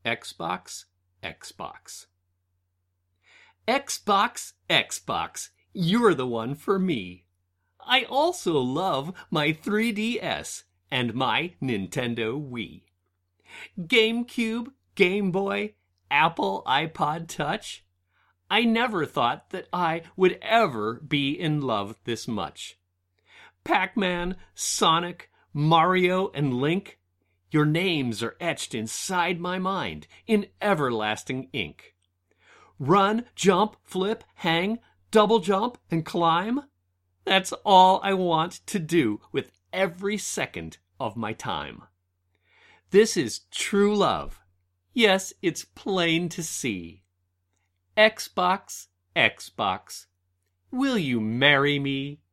Xbox, Xbox. Xbox, Xbox, you're the one for me. I also love my 3DS and my Nintendo Wii. GameCube, Game Boy, Apple iPod Touch. I never thought that I would ever be in love this much. Pac-Man, Sonic, Mario, and Link, your names are etched inside my mind in everlasting ink. Run, jump, flip, hang, double jump, and climb. That's all I want to do with every second of my time. This is true love. Yes, it's plain to see. Xbox, Xbox, will you marry me?